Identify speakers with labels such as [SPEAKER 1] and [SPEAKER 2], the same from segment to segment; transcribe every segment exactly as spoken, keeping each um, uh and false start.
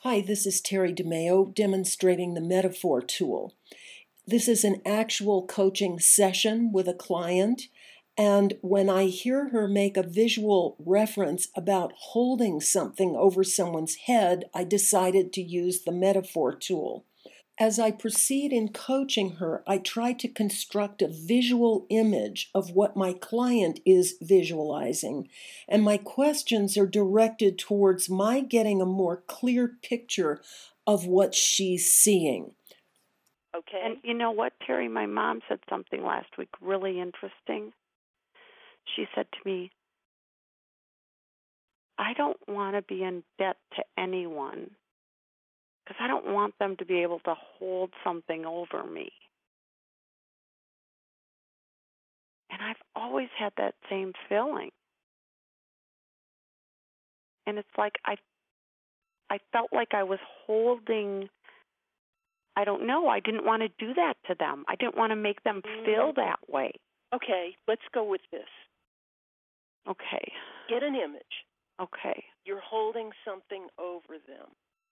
[SPEAKER 1] Hi, this is Terry DeMeo demonstrating the Metaphor tool. This is an actual coaching session with a client, and when I hear her make a visual reference about holding something over someone's head, I decided to use the Metaphor tool. As I proceed in coaching her, I try to construct a visual image of what my client is visualizing, and my questions are directed towards my getting a more clear picture of what she's seeing.
[SPEAKER 2] Okay.
[SPEAKER 3] And you know what, Terry? My mom said something last week really interesting. She said to me, I don't want to be in debt to anyone because I don't want them to be able to hold something over me. And I've always had that same feeling. And it's like I I felt like I was holding, I don't know, I didn't want to do that to them. I didn't want to make them feel that way.
[SPEAKER 2] Okay, let's go with this.
[SPEAKER 3] Okay.
[SPEAKER 2] Get an image.
[SPEAKER 3] Okay.
[SPEAKER 2] You're holding something over them.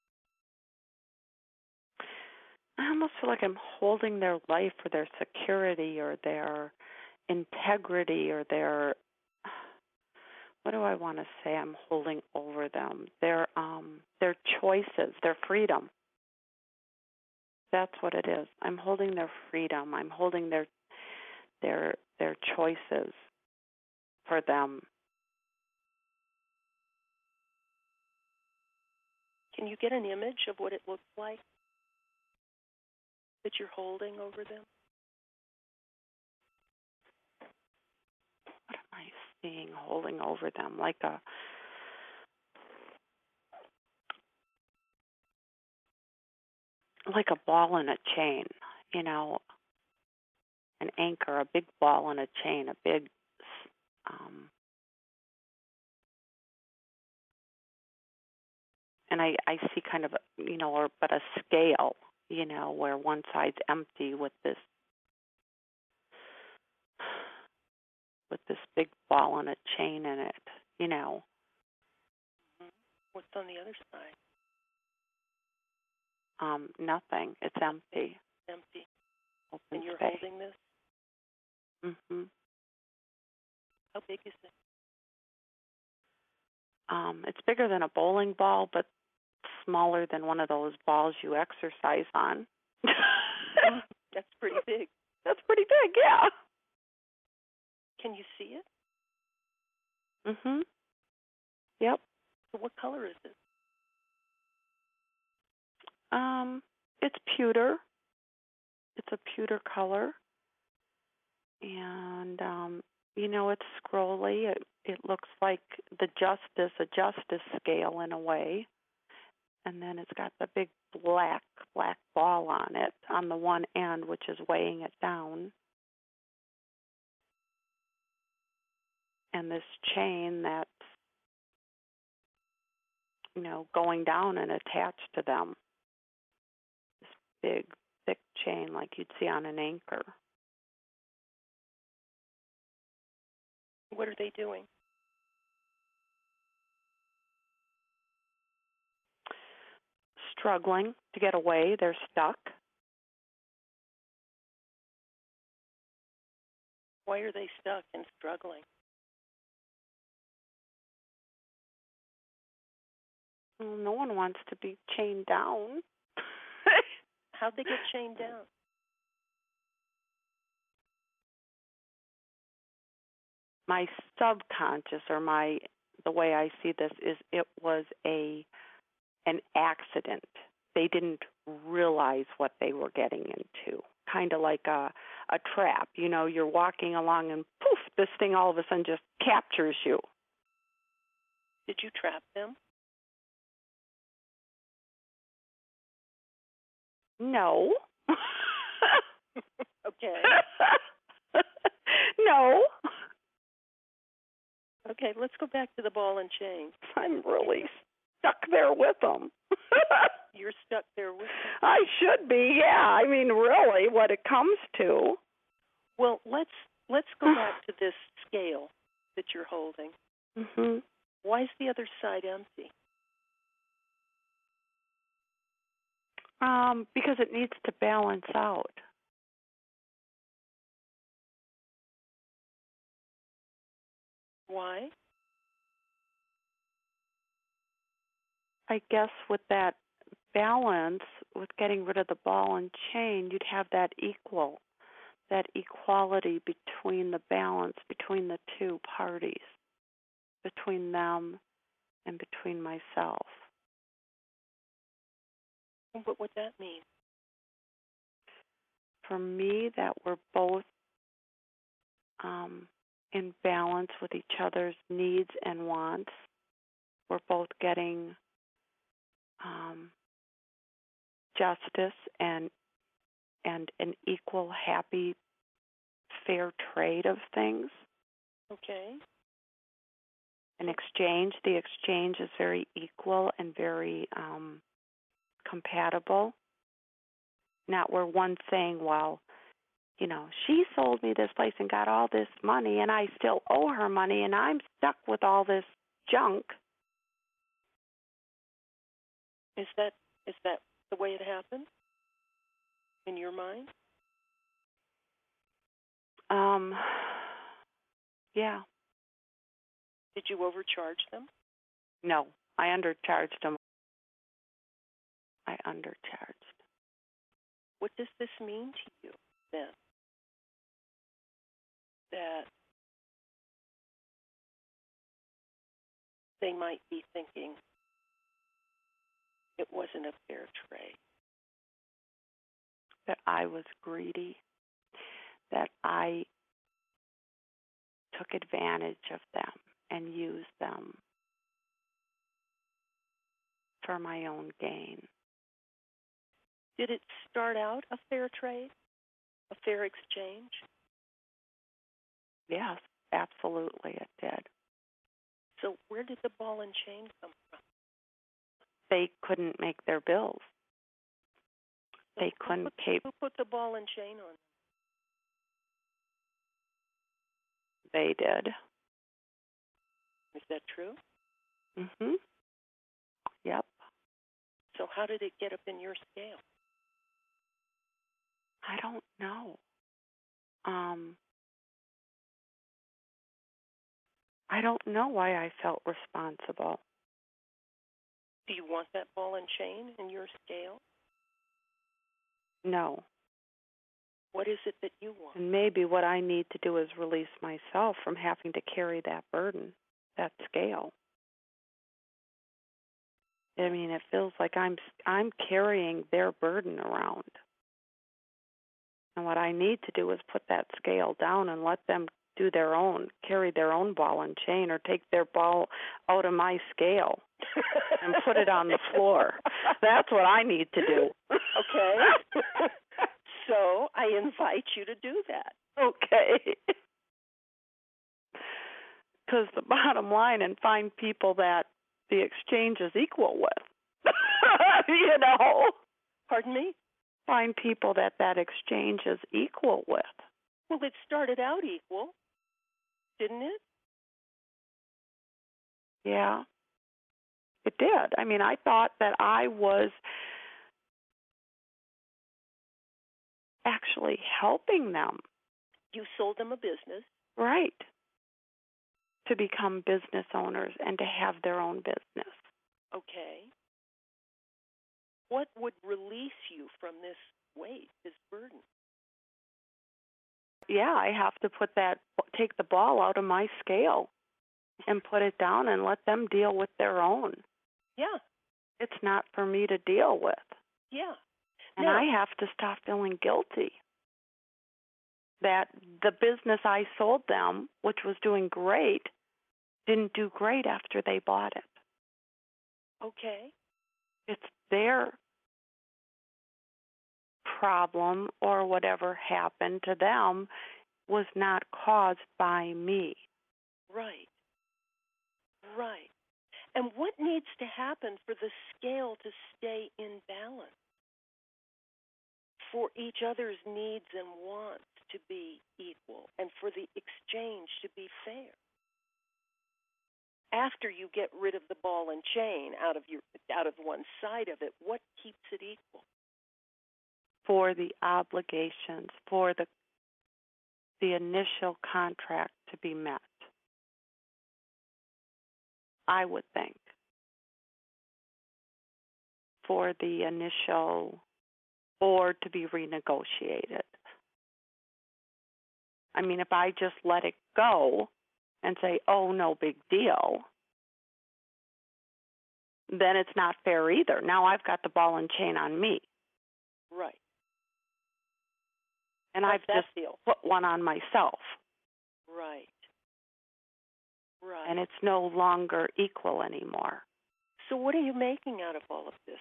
[SPEAKER 3] I almost feel like I'm holding their life or their security or their integrity or their, what do I want to say I'm holding over them? Their um their choices, their freedom. That's what it is. I'm holding their freedom. I'm holding their their their choices for them.
[SPEAKER 2] Can you get an image of what it looks like that you're holding over them?
[SPEAKER 3] What am I seeing holding over them? Like a like a ball and a chain, you know, an anchor, a big ball and a chain, a big um and I, I see kind of, a, you know, or but a scale, you know, where one side's empty with this with this big ball and a chain in it, you know.
[SPEAKER 2] What's on the other side?
[SPEAKER 3] Um, nothing. It's empty.
[SPEAKER 2] Empty.
[SPEAKER 3] Open
[SPEAKER 2] And you're
[SPEAKER 3] space.
[SPEAKER 2] holding this?
[SPEAKER 3] Mhm.
[SPEAKER 2] How big is it?
[SPEAKER 3] Um, it's bigger than a bowling ball, but smaller than one of those balls you exercise on.
[SPEAKER 2] That's pretty big.
[SPEAKER 3] That's pretty big, yeah.
[SPEAKER 2] Can you see it?
[SPEAKER 3] Mhm. Yep.
[SPEAKER 2] So what color is it?
[SPEAKER 3] Um, it's pewter. It's a pewter color, and um, you know, it's scrolly. It it looks like the justice, a justice scale in a way, and then it's got the big black black ball on it on the one end, which is weighing it down, and this chain that's, you know, going down and attached to them. This big thick chain like you'd see on an anchor.
[SPEAKER 2] What are they doing?
[SPEAKER 3] Struggling to get away. They're stuck.
[SPEAKER 2] Why are they stuck and struggling?
[SPEAKER 3] Well, no one wants to be chained down.
[SPEAKER 2] How'd they get chained down?
[SPEAKER 3] My subconscious, or my the way I see this, is it was a an accident. They didn't realize what they were getting into. Kind of like a a trap. You know, you're walking along and poof, this thing all of a sudden just captures you.
[SPEAKER 2] Did you trap them?
[SPEAKER 3] No.
[SPEAKER 2] Okay.
[SPEAKER 3] No.
[SPEAKER 2] Okay, let's go back to the ball and chain.
[SPEAKER 3] I'm really stuck there with them.
[SPEAKER 2] You're stuck there with them.
[SPEAKER 3] I should be, yeah. I mean, really, what it comes to.
[SPEAKER 2] Well, let's let's go back to this scale that you're holding.
[SPEAKER 3] Mhm.
[SPEAKER 2] Why is the other side empty?
[SPEAKER 3] Um, because it needs to balance out.
[SPEAKER 2] Why?
[SPEAKER 3] I guess with that balance, with getting rid of the ball and chain, you'd have that equal, that equality between the balance between the two parties, between them and between myself.
[SPEAKER 2] What would that mean?
[SPEAKER 3] For me, that we're both um, in balance with each other's needs and wants. We're both getting um, justice and and an equal, happy, fair trade of things.
[SPEAKER 2] Okay.
[SPEAKER 3] An exchange. The exchange is very equal and very um, compatible. Not we're one thing while, you know, she sold me this place and got all this money and I still owe her money and I'm stuck with all this junk.
[SPEAKER 2] Is that is that the way it happened in your mind?
[SPEAKER 3] Um, yeah.
[SPEAKER 2] Did you overcharge them?
[SPEAKER 3] No, I undercharged them. I undercharged.
[SPEAKER 2] What does this mean to you then? That they might be thinking it wasn't a fair trade.
[SPEAKER 3] That I was greedy. That I took advantage of them and used them for my own gain.
[SPEAKER 2] Did it start out a fair trade? A fair exchange?
[SPEAKER 3] Yes, absolutely it did.
[SPEAKER 2] So where did the ball and chain come from?
[SPEAKER 3] They couldn't make their bills.
[SPEAKER 2] So
[SPEAKER 3] They couldn't
[SPEAKER 2] who put,
[SPEAKER 3] pay.
[SPEAKER 2] Who put the ball and chain on?
[SPEAKER 3] They did.
[SPEAKER 2] Is that true?
[SPEAKER 3] Mhm. Yep.
[SPEAKER 2] So how did it get up in your scale?
[SPEAKER 3] I don't know. Um, I don't know why I felt responsible.
[SPEAKER 2] Do you want that ball and chain in your scale?
[SPEAKER 3] No.
[SPEAKER 2] What is it that you want?
[SPEAKER 3] And maybe what I need to do is release myself from having to carry that burden, that scale. I mean, it feels like I'm I'm carrying their burden around. And what I need to do is put that scale down and let them do their own, carry their own ball and chain, or take their ball out of my scale and put it on the floor. That's what I need to do.
[SPEAKER 2] Okay. So I invite you to do that.
[SPEAKER 3] Okay. Because the bottom line, and find people that the exchange is equal with. You know?
[SPEAKER 2] Pardon me?
[SPEAKER 3] Find people that that exchange is equal with.
[SPEAKER 2] Well, it started out equal, didn't it?
[SPEAKER 3] Yeah. It did. I mean, I thought that I was actually helping them.
[SPEAKER 2] You sold them a business.
[SPEAKER 3] Right. To become business owners and to have their own business.
[SPEAKER 2] Okay. What would release you from this weight, this burden?
[SPEAKER 3] Yeah, I have to put that, take the ball out of my scale and put it down and let them deal with their own.
[SPEAKER 2] Yeah.
[SPEAKER 3] It's not for me to deal with.
[SPEAKER 2] Yeah.
[SPEAKER 3] And
[SPEAKER 2] now,
[SPEAKER 3] I have to stop feeling guilty that the business I sold them, which was doing great, didn't do great after they bought it.
[SPEAKER 2] Okay.
[SPEAKER 3] It's their problem, or whatever happened to them was not caused by me.
[SPEAKER 2] Right. Right. And what needs to happen for the scale to stay in balance? For each other's needs and wants to be equal, and for the exchange to be fair. After you get rid of the ball and chain out of your out of one side of it, what keeps it equal?
[SPEAKER 3] for the obligations, for the the initial contract to be met. I would think. For the initial or to be renegotiated. I mean, if I just let it go and say, oh, no big deal, then it's not fair either. Now I've got the ball and chain on me.
[SPEAKER 2] Right.
[SPEAKER 3] And
[SPEAKER 2] How's
[SPEAKER 3] I've
[SPEAKER 2] that
[SPEAKER 3] just
[SPEAKER 2] feel?
[SPEAKER 3] put one on myself.
[SPEAKER 2] Right. Right.
[SPEAKER 3] And it's no longer equal anymore.
[SPEAKER 2] So what are you making out of all of this?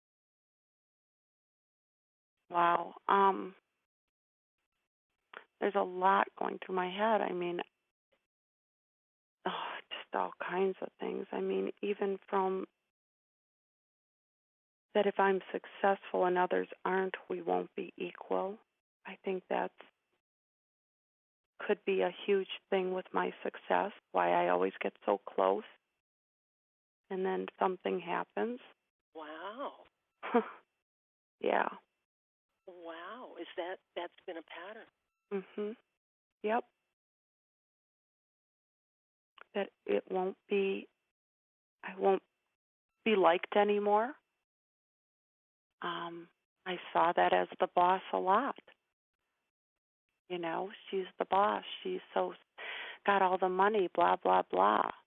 [SPEAKER 3] Wow. Um, there's a lot going through my head. I mean, oh, just all kinds of things. I mean, even from that if I'm successful and others aren't, we won't be equal. I think that's could be a huge thing with my success, why I always get so close, and then something happens.
[SPEAKER 2] Wow.
[SPEAKER 3] Yeah.
[SPEAKER 2] Wow. Is that, that's been a pattern?
[SPEAKER 3] Mhm. Yep. That it won't be, I won't be liked anymore. Um, I saw that as the boss a lot. You know, she's the boss. She's so got all the money, blah, blah, blah.